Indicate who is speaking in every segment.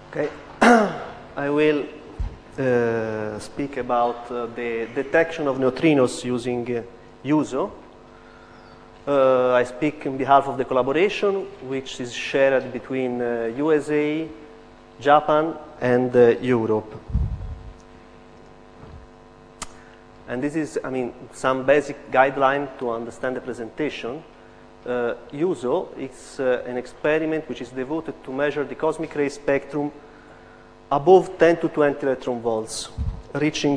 Speaker 1: Okay, I will speak about the detection of neutrinos using USO. I speak on behalf of the collaboration, which is shared between USA, Japan, and Europe. And this is, some basic guideline to understand the presentation. USO is an experiment which is devoted to measure the cosmic ray spectrum above 10 to 20 electron volts, reaching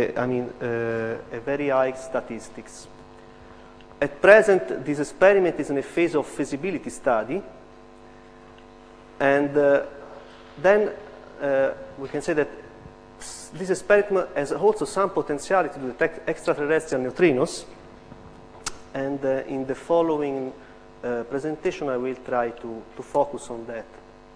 Speaker 1: a very high statistics. At present, this experiment is in a phase of feasibility study, and then we can say that this experiment has also some potentiality to detect extraterrestrial neutrinos. And in the following presentation, I will try to focus on that.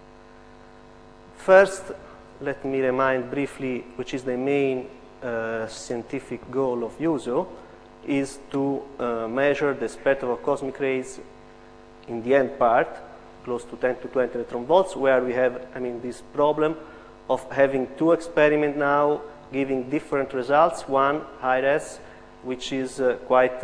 Speaker 1: First, let me remind briefly which is the main scientific goal of USO, is to measure the spectrum of cosmic rays in the end part, close to 10 to 20 electron volts, where we have, this problem of having two experiments now giving different results. One, HIRES, which is quite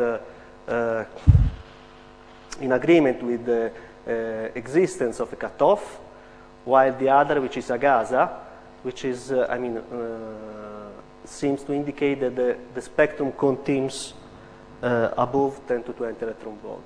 Speaker 1: in agreement with the existence of a cutoff, while the other, which is AGASA, which is, seems to indicate that the spectrum continues above 10 to 20 electron volt.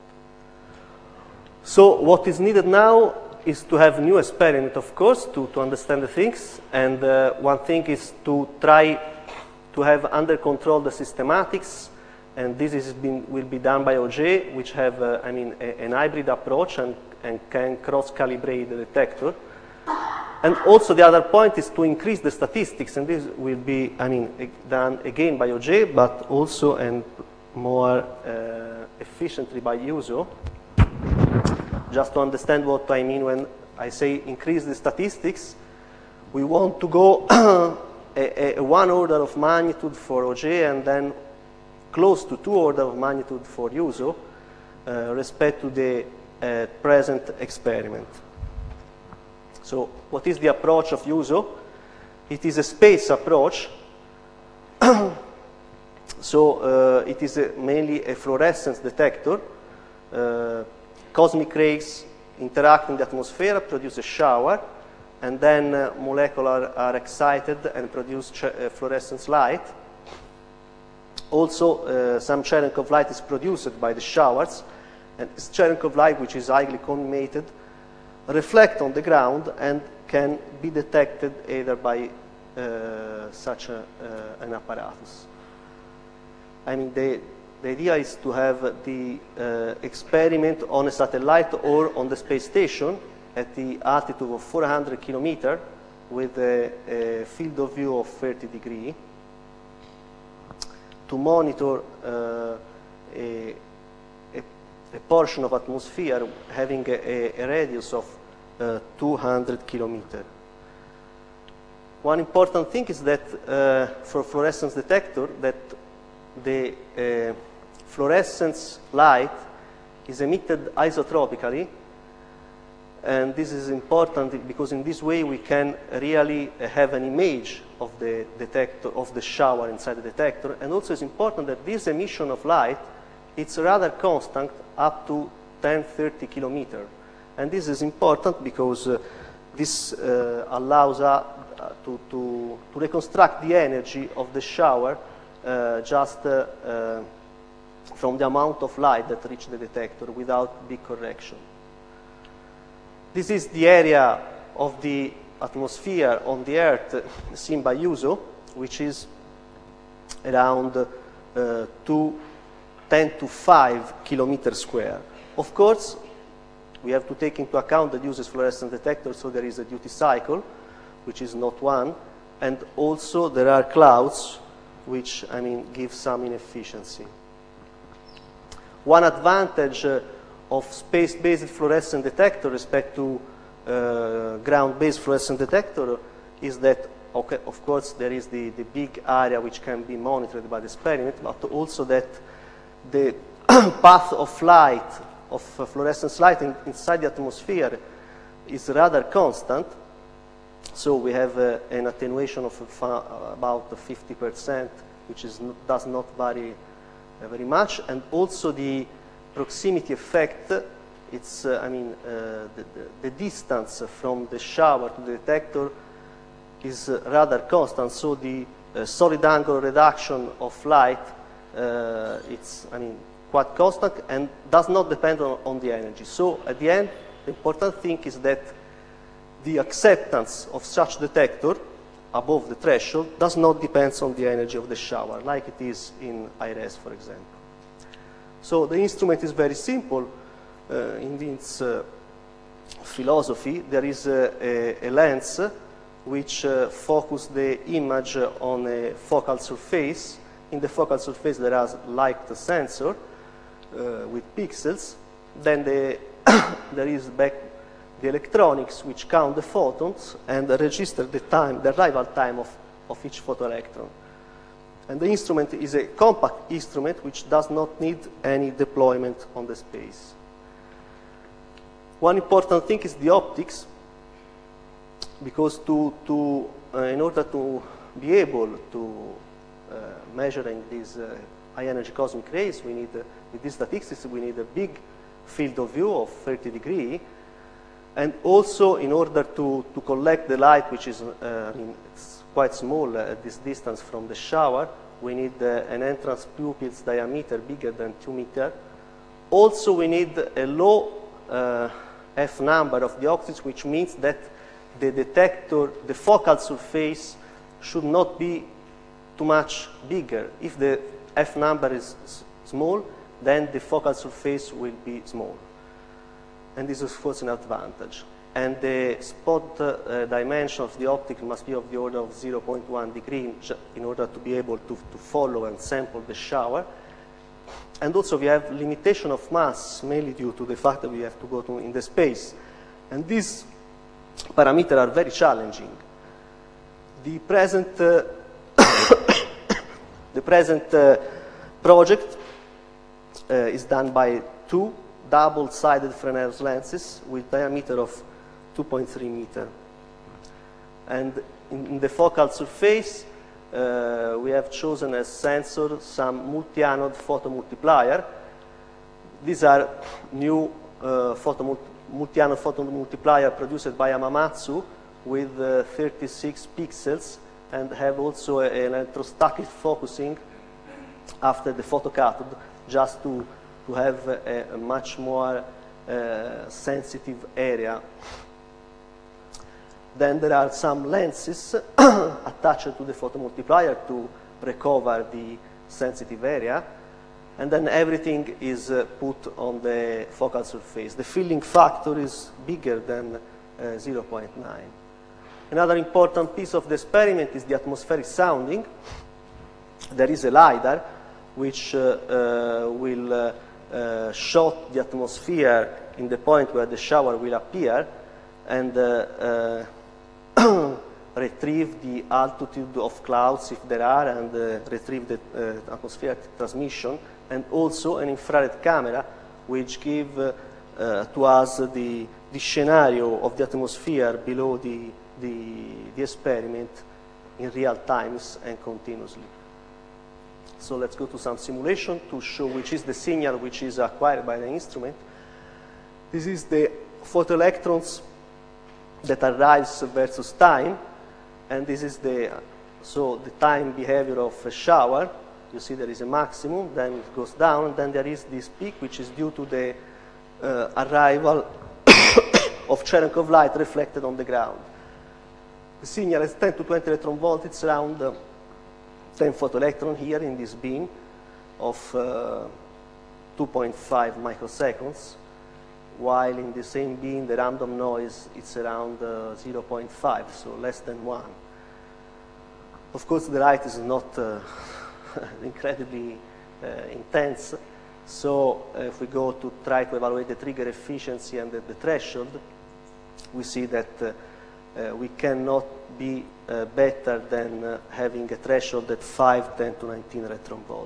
Speaker 1: So what is needed now is to have new experiment, of course, to understand the things. And one thing is to try to have under control the systematics. And this will be done by OJ, which have, an hybrid approach and can cross-calibrate the detector. And also the other point is to increase the statistics, and this will be, done again by OJ, but also and more efficiently by USO. Just to understand what I mean when I say increase the statistics, we want to go a one order of magnitude for OJ and then close to 2 orders of magnitude for USO, respect to the present experiment. So what is the approach of USO? It is a space approach. So it is mainly a fluorescence detector. Cosmic rays interact in the atmosphere, produce a shower, and then molecular are excited and produce fluorescence light. Also, some Cherenkov light is produced by the showers, and this Cherenkov light, which is highly collimated, reflect on the ground and can be detected either by such an apparatus. The idea is to have the experiment on a satellite or on the space station at the altitude of 400 kilometers with a field of view of 30 degrees. To monitor a portion of atmosphere having a radius of 200 kilometers. One important thing is that for fluorescence detector, that the fluorescence light is emitted isotropically, and this is important because in this way we can really have an image of the detector, of the shower inside the detector. And also it's important that this emission of light, it's rather constant up to 10-30 kilometers. And this is important because this allows us to reconstruct the energy of the shower just from the amount of light that reaches the detector without big correction. This is the area of the atmosphere on the Earth seen by USO, which is around 10 to 5 kilometers square. Of course, we have to take into account that uses fluorescent detector, so there is a duty cycle, which is not one, and also there are clouds, which give some inefficiency. One advantage of space-based fluorescent detector respect to ground-based fluorescent detector is that, okay, of course, there is the big area which can be monitored by the experiment, but also that the path of light, of fluorescence light inside the atmosphere is rather constant, So we have an attenuation of about 50%, which does not vary very much, and also the proximity effect. It's, the distance from the shower to the detector is rather constant. So the solid angle reduction of light, it's, quite constant and does not depend on the energy. So at the end, the important thing is that the acceptance of such detector above the threshold does not depend on the energy of the shower, like it is in IRES, for example. So the instrument is very simple. In its philosophy, there is a lens which focuses the image on a focal surface. In the focal surface, there is light sensor with pixels. Then there is back the electronics which count the photons and register the time, the arrival time of each photoelectron. And the instrument is a compact instrument which does not need any deployment on the space. One important thing is the optics, because in order to be able to measuring these high energy cosmic rays, we need, with these statistics, we need a big field of view of 30 degrees. And also, in order to collect the light, which is it's quite small at this distance from the shower, we need an entrance pupil's diameter bigger than 2 meters. Also, we need a low F number of the optics, which means that the detector, the focal surface, should not be too much bigger. If the F number is small, then the focal surface will be small. And this is, of course, an advantage. And the spot dimension of the optic must be of the order of 0.1 degree in order to be able to follow and sample the shower. And also we have limitation of mass, mainly due to the fact that we have to go in the space. And these parameters are very challenging. The present, project is done by 2 double-sided Fresnel lenses with diameter of 2.3 meters. And in the focal surface, we have chosen as sensor some multi-anode photomultiplier. These are new multi-anode photomultiplier produced by Hamamatsu with 36 pixels and have also an electrostatic focusing after the photocathode, just to have a much more sensitive area. Then there are some lenses attached to the photomultiplier to recover the sensitive area. And then everything is put on the focal surface. The filling factor is bigger than 0.9. Another important piece of the experiment is the atmospheric sounding. There is a LiDAR which will shot the atmosphere in the point where the shower will appear and retrieve the altitude of clouds if there are, and retrieve the atmospheric transmission, and also an infrared camera which give to us the scenario of the atmosphere below the experiment in real times and continuously. So let's go to some simulation to show which is the signal which is acquired by the instrument. This is the photoelectrons that arrives versus time, and this is the time behavior of a shower. You see there is a maximum, then it goes down, and then there is this peak which is due to the arrival of Cherenkov light reflected on the ground. The signal is 10 to 20 electron volts. It's around 10 photoelectron here in this beam of 2.5 microseconds, while in the same beam the random noise it's around 0.5, so less than 1. Of course, the light is not incredibly intense, so if we go to try to evaluate the trigger efficiency and the threshold, we see that we cannot be better than having a threshold at 5, 10 to 19 electron volt.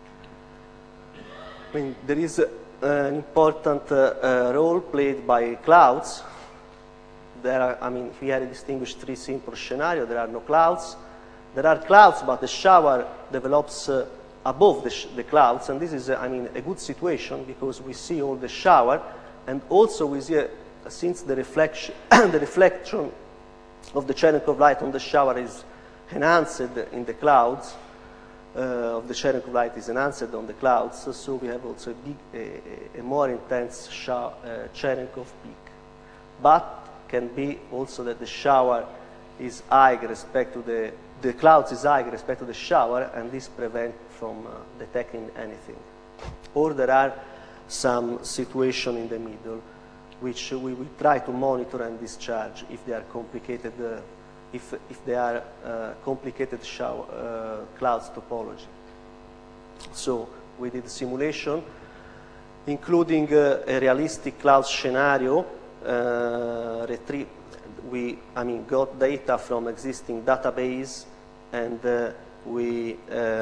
Speaker 1: I mean, there is an important role played by clouds. there are, I mean, here I distinguish three simple scenarios. There are no clouds. There are clouds, but the shower develops above the clouds, and this is, I mean, a good situation because we see all the shower, and also we see, since the reflection, the reflection of the Cherenkov light on the shower is enhanced in the clouds, of the Cherenkov light is enhanced on the clouds, so we have also a more intense Cherenkov peak. But can be also that the shower is high with respect to the clouds is high with respect to the shower, and this prevents from detecting anything. Or there are some situations in the middle which we will try to monitor and discharge if they are complicated, if they are complicated clouds topology. So we did a simulation, including a realistic cloud scenario. We got data from existing database, and we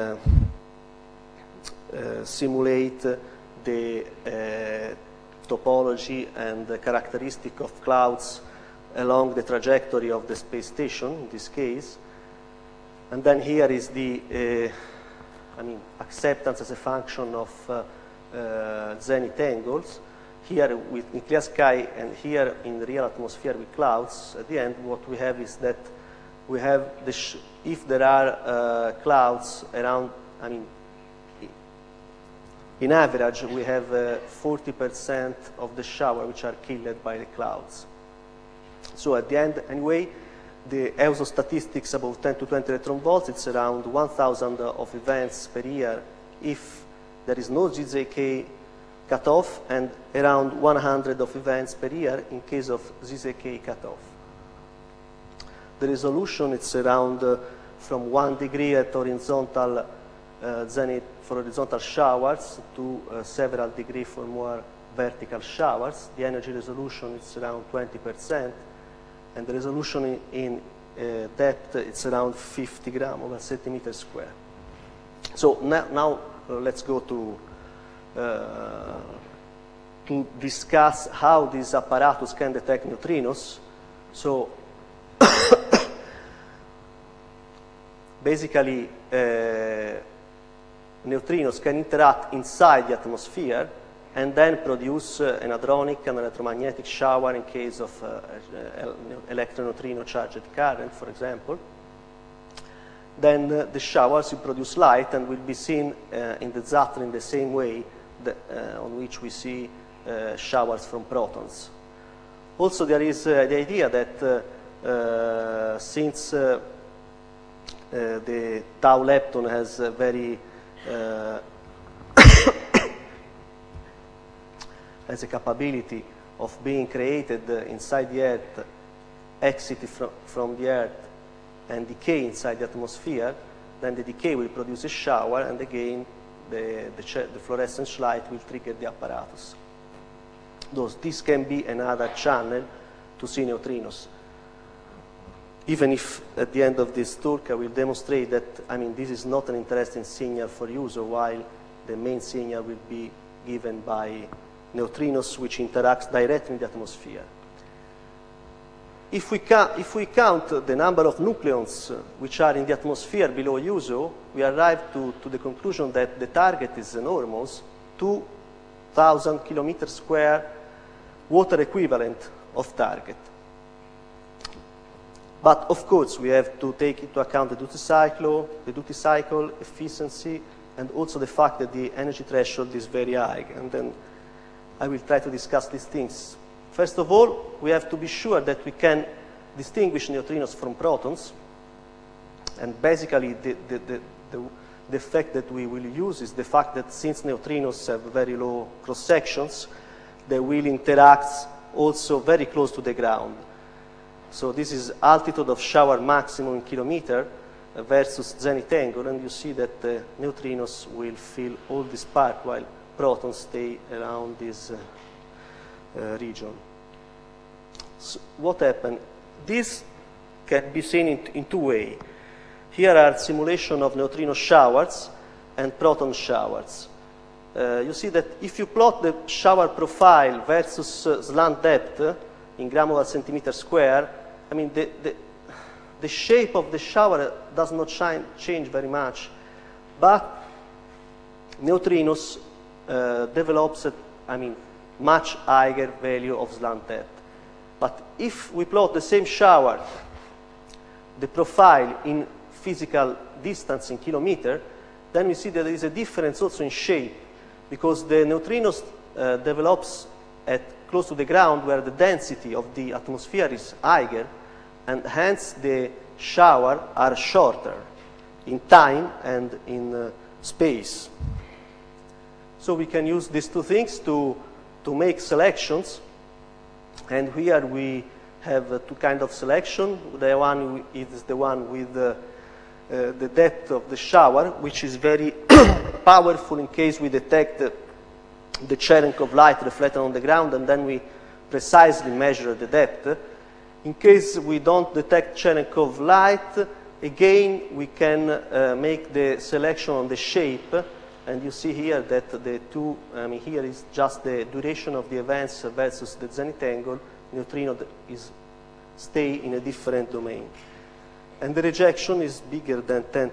Speaker 1: simulate the topology and the characteristic of clouds along the trajectory of the space station, in this case. And then here is the acceptance as a function of zenith angles. Here in clear sky and here in the real atmosphere with clouds, at the end what we have is that we have, if there are clouds around, in average we have 40% of the shower which are killed by the clouds. So at the end, anyway, the EUSO statistics above 10 to 20 electron volts, it's around 1,000 of events per year if there is no ZZK cutoff, and around 100 of events per year in case of ZZK cutoff. The resolution, it's around from 1 degree at horizontal zenith for horizontal showers to several degrees for more vertical showers. The energy resolution is around 20%, and the resolution in depth, it's around 50 grams over centimeter square. So now let's go to discuss how this apparatus can detect neutrinos. So basically, neutrinos can interact inside the atmosphere and then produce an hadronic and electromagnetic shower in case of electron-neutrino charged current, for example. Then the showers will produce light and will be seen in the Zattler in the same way on which we see showers from protons. Also, there is the idea that since the tau lepton has a very has a capability of being created inside the Earth, exit from the Earth, and decay inside the atmosphere, then the decay will produce a shower, and again the fluorescence light will trigger the apparatus. This can be another channel to see neutrinos. Even if at the end of this talk I will demonstrate that, this is not an interesting signal for user, while the main signal will be given by neutrinos which interact directly in the atmosphere. If we count the number of nucleons which are in the atmosphere below USO, we arrive to the conclusion that the target is enormous, 2,000 kilometers square water equivalent of target. But of course, we have to take into account the duty cycle efficiency, and also the fact that the energy threshold is very high. And then I will try to discuss these things. First of all, we have to be sure that we can distinguish neutrinos from protons. And basically, the effect that we will use is the fact that since neutrinos have very low cross sections, they will interact also very close to the ground. So this is altitude of shower maximum in kilometer versus zenith angle, and you see that the neutrinos will fill all this part while protons stay around this region. So what happened? This can be seen in two ways. Here are simulation of neutrino showers and proton showers. You see that if you plot the shower profile versus slant depth, in gram over centimeter square, I mean, the shape of the shower does not change very much, but neutrinos develops, I mean, much higher value of slant depth. But if we plot the same shower, the profile in physical distance in kilometer, then we see that there is a difference also in shape, because the neutrinos develops at close to the ground where the density of the atmosphere is higher, and hence the shower are shorter in time and in space. So we can use these two things to make selections, and here we have two kinds of selection. The one is the one with the depth of the shower, which is very powerful in case we detect the Cherenkov light reflected on the ground, and then we precisely measure the depth. In case we don't detect Cherenkov light, again we can make the selection on the shape, and you see here that the two, I mean, here is just the duration of the events versus the zenith angle. Neutrino stay in a different domain. And the rejection is bigger than 10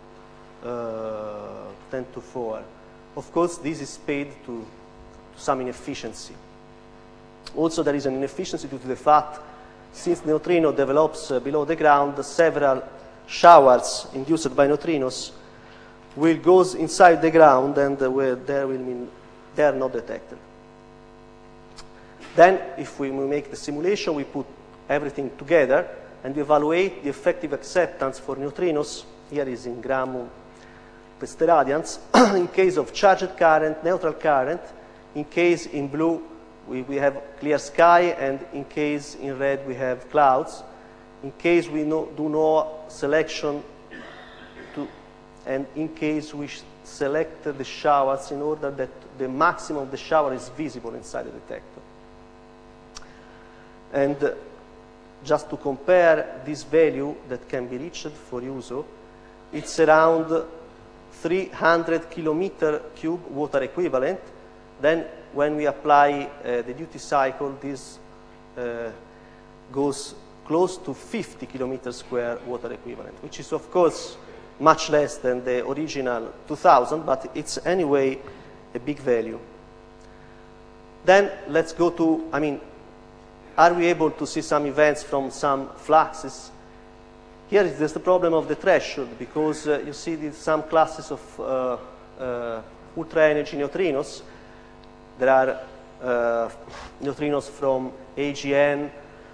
Speaker 1: to 4. Of course, this is paid to some inefficiency. Also, there is an inefficiency due to the fact, since neutrino develops below the ground, several showers induced by neutrinos will go inside the ground, and they are not detected. Then, if we make the simulation, we put everything together, and we evaluate the effective acceptance for neutrinos. Here is in gram per steradians. In case of charged current, neutral current. In case in blue, we have clear sky, and in case in red, we have clouds. In case we do no selection, and in case we select the showers in order that the maximum of the shower is visible inside the detector. And just to compare this value that can be reached for USO, it's around 300 kilometer cube water equivalent. Then when we apply the duty cycle, this goes close to 50 kilometers square water equivalent, which is of course much less than the original 2000, but it's anyway a big value. Then let's go to, I mean, are we able to see some events from some fluxes? Here is just the problem of the threshold, because you see some classes of ultra-energy neutrinos. There are neutrinos from AGN,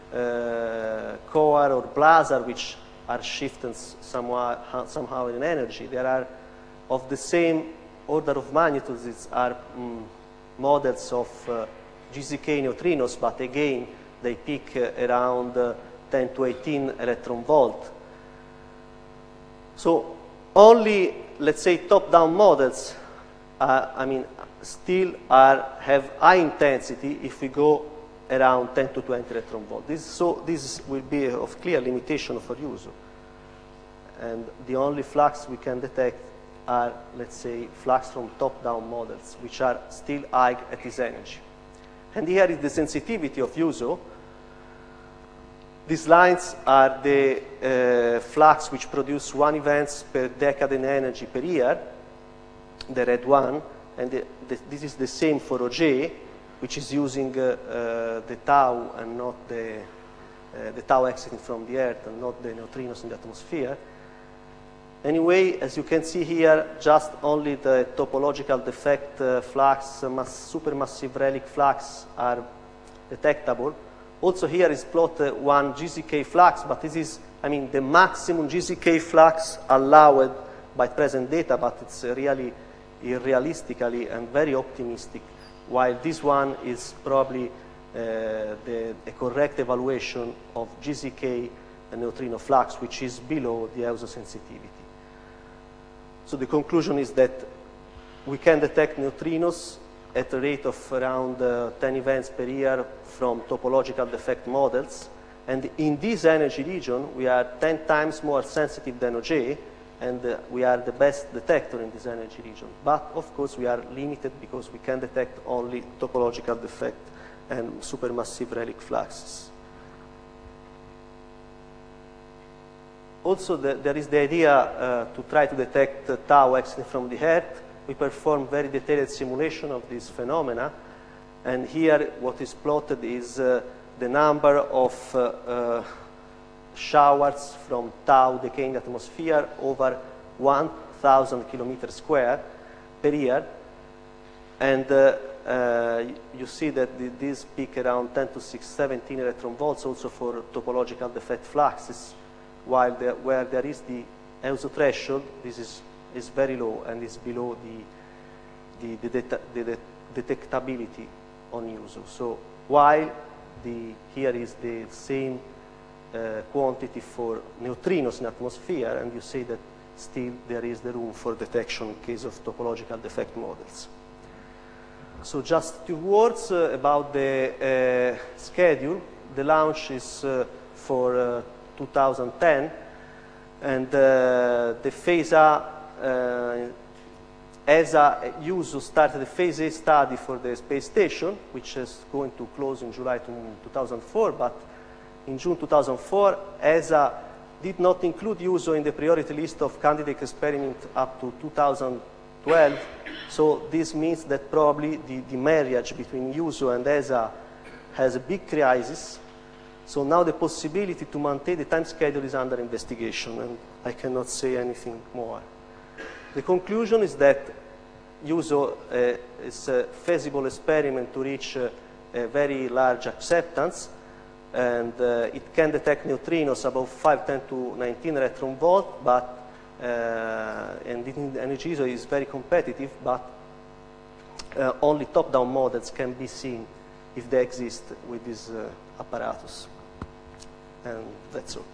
Speaker 1: COAR, or BLAZAR, which are shifted somehow in energy. There are of the same order of magnitude. These are models of GZK neutrinos, but again, they peak around 10 to 18 electron volt. So only, let's say, top-down models, I mean, still have high intensity if we go around 10 to 20 electron volt. This will be of clear limitation for USO. And the only flux we can detect are, let's say, flux from top-down models, which are still high at this energy. And here is the sensitivity of USO. These lines are the flux which produce 1 events per decade in energy per year, the red one, and this is the same for OJ, which is using the tau and not the tau exiting from the Earth and not the neutrinos in the atmosphere. Anyway, as you can see here, just only the topological defect flux, supermassive relic flux are detectable. Also here is plotted one GZK flux, but this is, I mean, the maximum GZK flux allowed by present data, but it's really realistically and very optimistic, while this one is probably a correct evaluation of GZK and neutrino flux, which is below the EUSO sensitivity. So the conclusion is that we can detect neutrinos at a rate of around 10 events per year from topological defect models. And in this energy region, we are 10 times more sensitive than OJ, and we are the best detector in this energy region. But of course, we are limited because we can detect only topological defect and supermassive relic fluxes. Also, there is the idea to try to detect tau exiting from the Earth. We perform very detailed simulation of this phenomena, and here what is plotted is the number of showers from tau decaying atmosphere over 1,000 kilometers square per year. And you see that this peak around 10 to 6, 17 electron volts also for topological defect fluxes, while where there is the EUSO threshold, this is very low and is below the detectability on EUSO. So while here is the same quantity for neutrinos in atmosphere, and you see that still there is the room for detection in case of topological defect models. So just 2 words about the schedule. The launch is for 2010, and the phase A, ESA EUSO started the phase A study for the space station, which is going to close in July 2004, but in June 2004, ESA did not include EUSO in the priority list of candidate experiment up to 2012. So this means that probably the marriage between EUSO and ESA has a big crisis. So now the possibility to maintain the time schedule is under investigation, and I cannot say anything more. The conclusion is that EUSO is a feasible experiment to reach a very large acceptance, and it can detect neutrinos above 510 to 19 electron volt, but and EUSO is very competitive, but only top-down models can be seen if they exist with this apparatus. And that's all.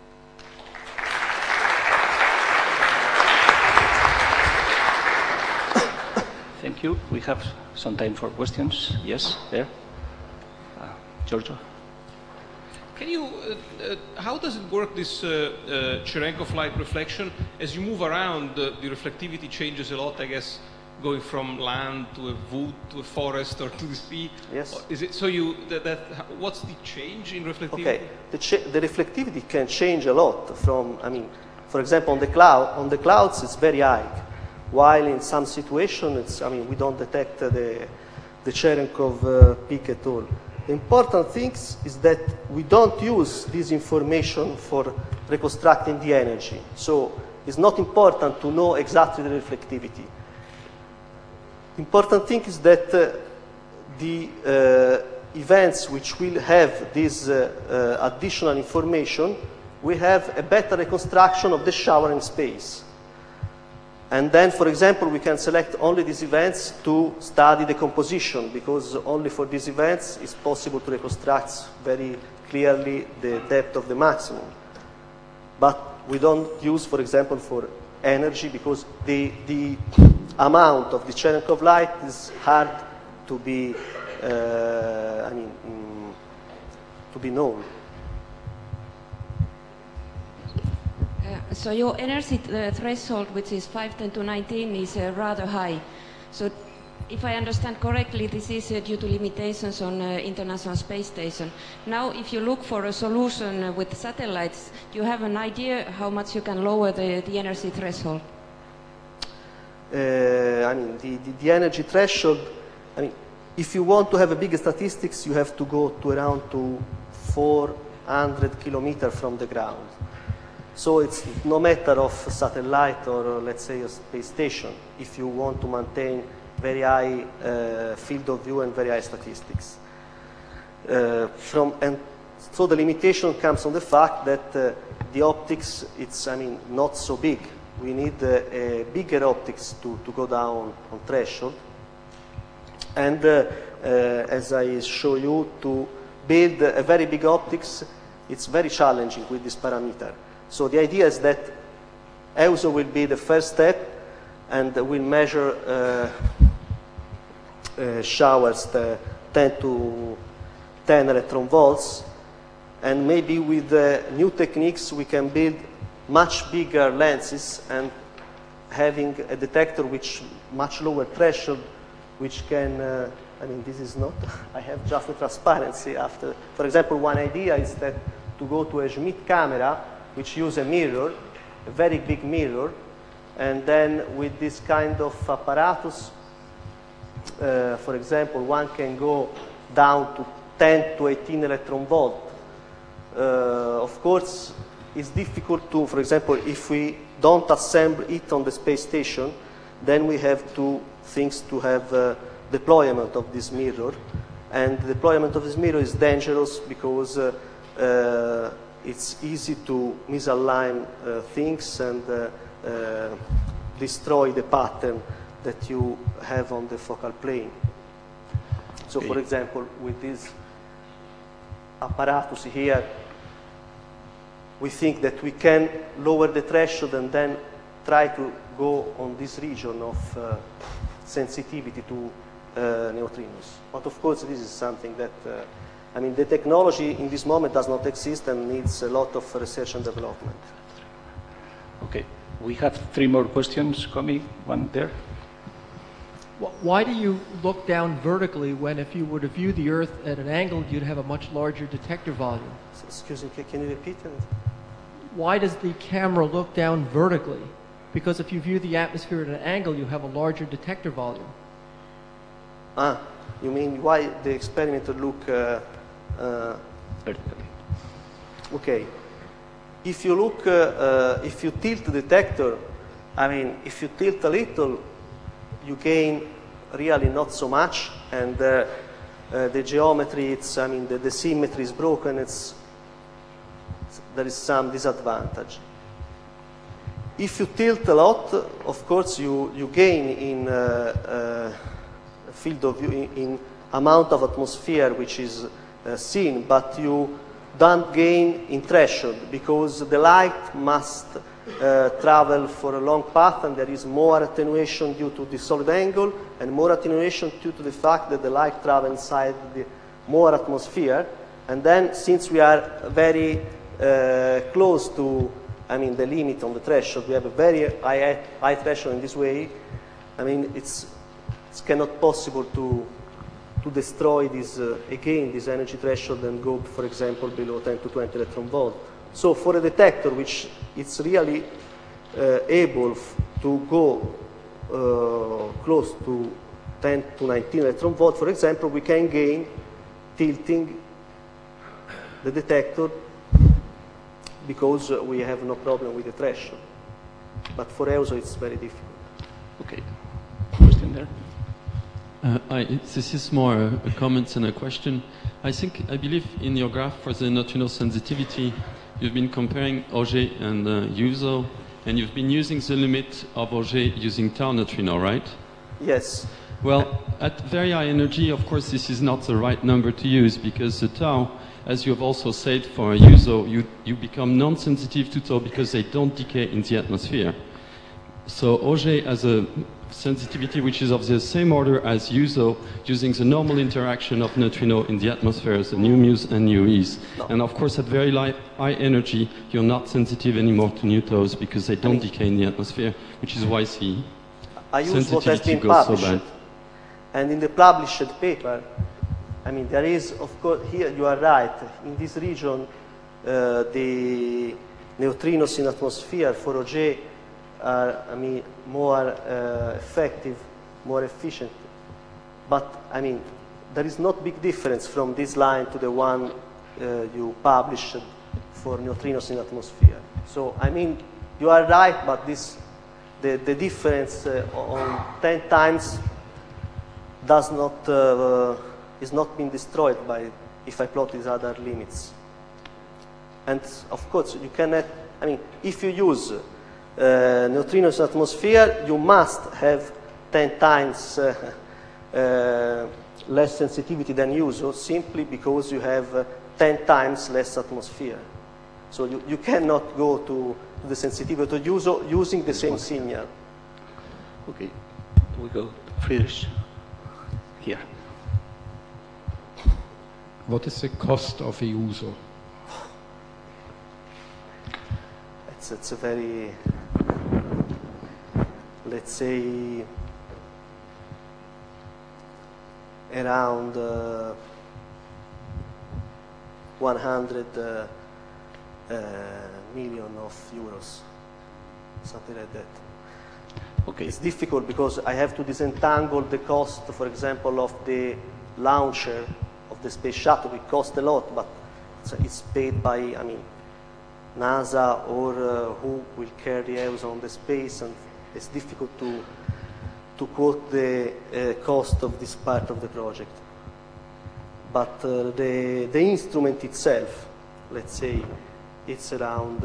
Speaker 2: Thank you. We have some time for questions. Yes, there. Giorgio.
Speaker 3: Can you, how does it work, this Cherenkov light reflection? As you move around, the reflectivity changes a lot, I guess, going from land to a wood to a forest or to the sea.
Speaker 1: Yes.
Speaker 3: Is it so? What's the change in reflectivity?
Speaker 1: Okay, the reflectivity can change a lot from, I mean, for example, on the clouds it's very high, while in some situations, I mean, we don't detect the Cherenkov peak at all. The important thing is that we don't use this information for reconstructing the energy. So it's not important to know exactly the reflectivity. Important thing is that the events which will have this additional information, we have a better reconstruction of the shower in space. And then, for example, we can select only these events to study the composition, because only for these events it's possible to reconstruct very clearly the depth of the maximum. But we don't use, for example, for energy, because the amount of the Cherenkov light is hard to be, to be known.
Speaker 4: So your energy threshold, which is 510 to 19, is rather high. So if I understand correctly, this is due to limitations on International Space Station. Now, if you look for a solution with satellites, do you have an idea how much you can lower the energy threshold?
Speaker 1: The energy threshold, if you want to have a bigger statistics, you have to go to around 400 kilometers from the ground. So it's no matter of satellite or, let's say, a space station, if you want to maintain very high field of view and very high statistics. And so the limitation comes from the fact that the optics, it's not so big. We need a bigger optics to go down on threshold. And as I show you, to build a very big optics, it's very challenging with this parameter. So the idea is that EUSO will be the first step, and we'll measure showers 10 to 10 electron volts, and maybe with new techniques we can build much bigger lenses and having a detector which much lower threshold, which can I mean, this is not, I have just the transparency after. For example, one idea is that to go to a Schmidt camera, which use a mirror, a very big mirror, and then with this kind of apparatus, for example, one can go down to 10 to 18 electron volt. Of course, it's difficult to, for example, if we don't assemble it on the space station, then we have two things to have deployment of this mirror. And the deployment of this mirror is dangerous because it's easy to misalign things and destroy the pattern that you have on the focal plane. So, for example, with this apparatus here, we think that we can lower the threshold and then try to go on this region of sensitivity to neutrinos. But of course, this is something that, I mean, the technology in this moment does not exist and needs a lot of research and development.
Speaker 2: Okay, we have 3 more questions coming. One there.
Speaker 5: Why do you look down vertically when if you were to view the Earth at an angle, you'd have a much larger detector volume?
Speaker 1: Excuse me, can you repeat it?
Speaker 5: Why does the camera look down vertically? Because if you view the atmosphere at an angle, you have a larger detector volume.
Speaker 1: Ah, you mean why the experimenter look
Speaker 2: Vertically.
Speaker 1: Okay. If you look, if you tilt the detector, I mean, if you tilt a little, you gain really not so much, and the geometry, it's, I mean, the symmetry is broken. There is some disadvantage. If you tilt a lot, of course, you gain in field of view, in amount of atmosphere which is seen, but you don't gain in threshold because the light must travel for a long path, and there is more attenuation due to the solid angle and more attenuation due to the fact that the light travels inside the more atmosphere. And then, since we are very close to, I mean, the limit on the threshold, we have a very high threshold in this way. I mean, it's cannot possible to destroy this, again, this energy threshold and go, for example, below 10 to 20 electron volt. So for a detector which it's really able to go close to 10 to 19 electron volt, for example, we can gain tilting the detector because we have no problem with the threshold. But for EUSO it's very difficult.
Speaker 2: Okay. Question there.
Speaker 6: This is more a comment than a question. I believe in your graph for the neutrino sensitivity, you've been comparing Auger and EUSO, and you've been using the limit of Auger using tau neutrino, right?
Speaker 1: Yes.
Speaker 6: Well, at very high energy, of course, this is not the right number to use because the tau, as you have also said for EUSO, you become non-sensitive to tau because they don't decay in the atmosphere. So Auger has a sensitivity which is of the same order as EUSO, using the normal interaction of neutrino in the atmosphere, the nu mu's and nu e's. No. And of course, at very high energy, you're not sensitive anymore to nu taus because they don't decay in the atmosphere, which is why the
Speaker 1: I use what has been
Speaker 6: goes
Speaker 1: published.
Speaker 6: so bad.
Speaker 1: And in the published paper, I mean, there is, of course, here you are right. In this region, the neutrinos in atmosphere for Auger are, I mean, more effective, more efficient. But, I mean, there is not big difference from this line to the one you published for neutrinos in atmosphere. So, I mean, you are right, but the difference on 10 times does not, is not being destroyed by, if I plot these other limits. And, of course, you cannot, I mean, if you use neutrinos in atmosphere, you must have 10 times less sensitivity than EUSO, simply because you have 10 times less atmosphere. So you cannot go to the sensitivity of EUSO using the same signal.
Speaker 2: Okay, we go Friedrich here.
Speaker 7: What is the cost of EUSO?
Speaker 1: It's a very, let's say, around 100 million of euros, something like that.
Speaker 2: Okay.
Speaker 1: It's difficult because I have to disentangle the cost, for example, of the launcher of the space shuttle. It costs a lot, but it's paid by, I mean, NASA or who will carry us on the space, and it's difficult to quote the cost of this part of the project. But the instrument itself, let's say, it's around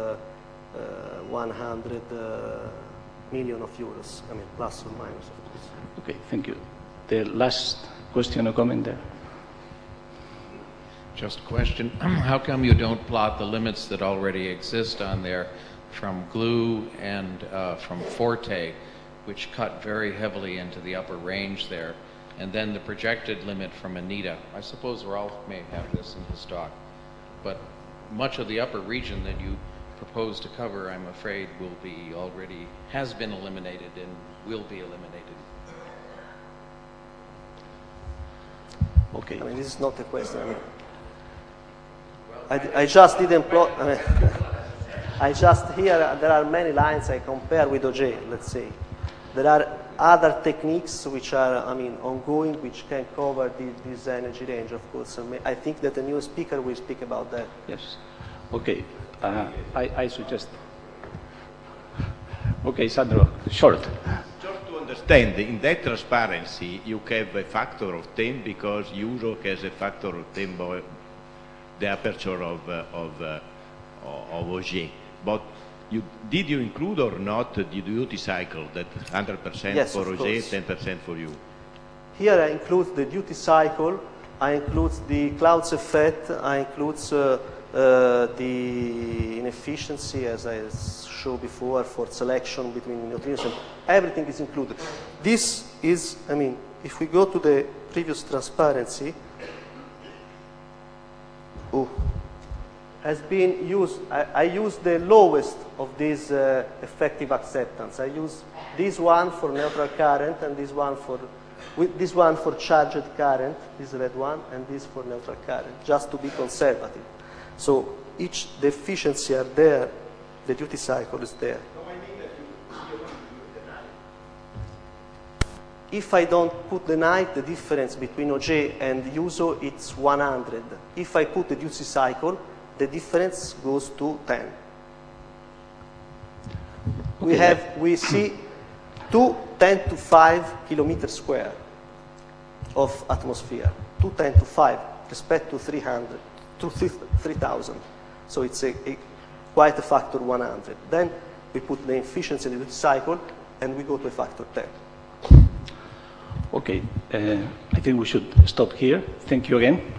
Speaker 1: 100 million of euros, I mean, plus or minus, of course.
Speaker 2: Okay, thank you. The last question or comment there?
Speaker 8: Just a question. How come you don't plot the limits that already exist on there from GLUE and from Forte, which cut very heavily into the upper range there, and then the projected limit from ANITA? I suppose Rolf may have this in his talk, but much of the upper region that you propose to cover, I'm afraid, has been eliminated and will be eliminated.
Speaker 2: Okay.
Speaker 1: I mean, this is not a question. I mean, I just didn't plot. I mean, I just here there are many lines I compare with OJ. Let's say there are other techniques which are, I mean, ongoing, which can cover this energy range. Of course, I think that the new speaker will speak about that.
Speaker 2: Yes. Okay. I suggest. Okay, Sandro, short.
Speaker 9: Just to understand, in that transparency, you have a factor of 10 because USO has a factor of 10 by the aperture of Auger. But did you include or not the duty cycle, that 100%
Speaker 1: yes,
Speaker 9: for Auger, 10% for you?
Speaker 1: Here I include the duty cycle, I include the clouds effect, I include the inefficiency, as I showed before, for selection between neutrinos, and everything is included. This is, I mean, if we go to the previous transparency, has been used, I use the lowest of these effective acceptance. I use this one for neutral current and this one for charged current, this red one, and this for neutral current, just to be conservative. So the efficiency are there, the duty cycle is there.
Speaker 9: No, I mean that you don't include the night.
Speaker 1: If I don't put the night, the difference between OJ and USO, it's 100. If I put the duty cycle, the difference goes to 10.
Speaker 2: Okay.
Speaker 1: We see 10 to 5 kilometers square of atmosphere, 10 to 5 respect to 300. To 3,000. So it's quite a factor 100. Then we put the efficiency in the duty cycle and we go to a factor 10.
Speaker 2: Okay, I think we should stop here. Thank you again.